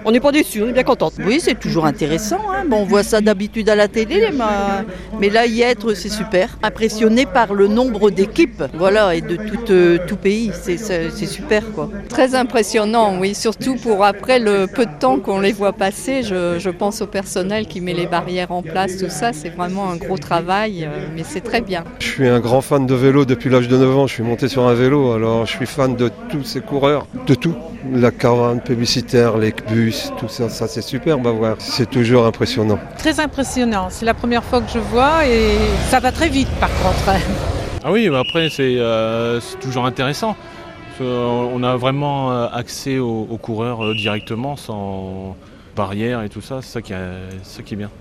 On n'est pas déçus, on est bien contente. Oui, c'est toujours intéressant. Bon, on voit ça d'habitude à la télé, mais là, y être, c'est super. Impressionné par le nombre d'équipes, voilà, et de tout pays. C'est super, quoi. Très impressionnant, oui, surtout pour après le peu de temps qu'on les voit passer. Je pense au personnel qui met les barrières en place, tout ça, c'est vraiment un gros travail, mais c'est très bien. Je suis un grand fan de vélo depuis l'âge de 9 ans. Je suis monté sur un vélo, alors je suis fan de tous ces coureurs, de tout. La caravane publicitaire, les bus, tout ça, ça c'est superbe à voir. C'est toujours impressionnant. Très impressionnant, c'est la première fois que je vois et ça va très vite par contre. Ah oui, mais après c'est toujours intéressant. On a vraiment accès aux coureurs directement, sans barrière et tout ça, c'est ça qui est bien.